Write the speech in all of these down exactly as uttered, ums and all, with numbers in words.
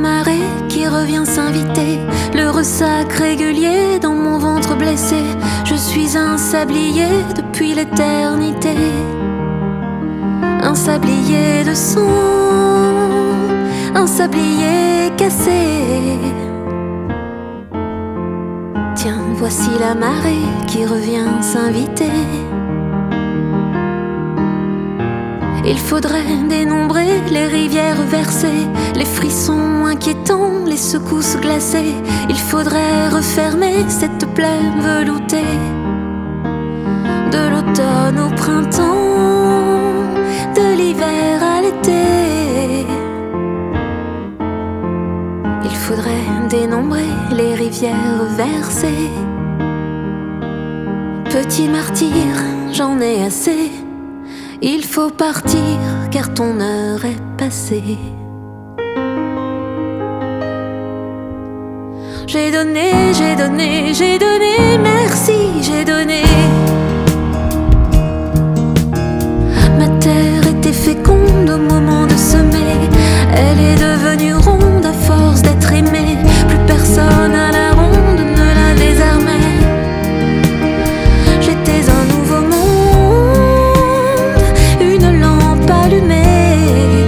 marée qui revient s'inviter, le ressac régulier dans mon ventre blessé. Je suis un sablier depuis l'éternité, un sablier de sang, un sablier cassé. Tiens, voici la marée qui revient s'inviter. Il faudrait dénombrer les rivières versées, les frissons inquiétants, les secousses glacées. Il faudrait refermer cette plaine veloutée, de l'automne au printemps, de l'hiver à l'été. Il faudrait dénombrer les rivières versées. Petit martyr, j'en ai assez. Il faut partir car ton heure est passée. J'ai donné, j'ai donné, j'ai donné, merci, j'ai donné. Ma terre était féconde au moment de semer. Elle est devenue ronde à force d'être aimée. Plus personne à la ronde ne la désarmait. J'étais un nouveau monde, une lampe allumée.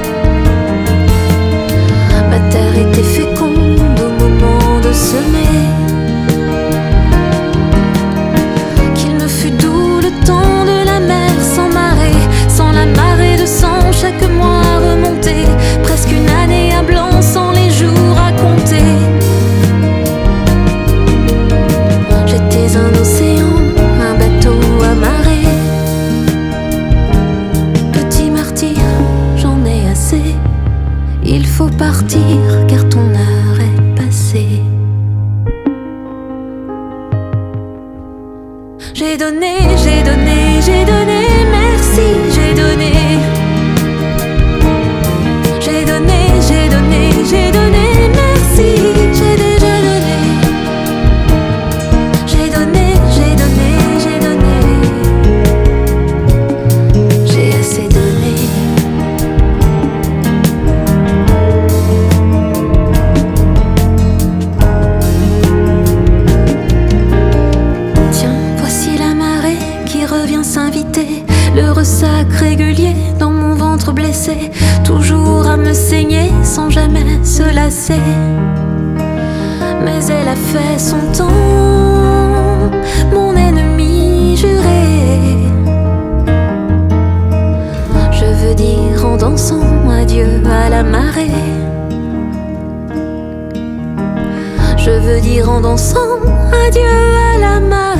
Ma terre était féconde au moment de semer. Qu'il me fut doux le temps de la mer sans marée, sans la marée de sang chaque mois remonté. Presque une année à blanc sans les jours à compter. J'étais un océan, un bateau amarré. Petit martyr, j'en ai assez. Il faut partir car ton heure est passée. J'ai donné, j'ai donné, j'ai donné, merci, j'ai donné. J'ai donné, j'ai donné, j'ai donné, merci, j'ai déjà donné. J'ai donné, j'ai donné, j'ai donné. J'ai assez donné. Tiens, voici la marée qui revient s'inviter, le ressac régulier dans mon ventre blessé, toujours à me saigner sans jamais se lasser. Mais elle a fait son temps, mon ennemi juré. Je veux dire en dansant adieu à la marée. Je veux dire en dansant adieu à la marée.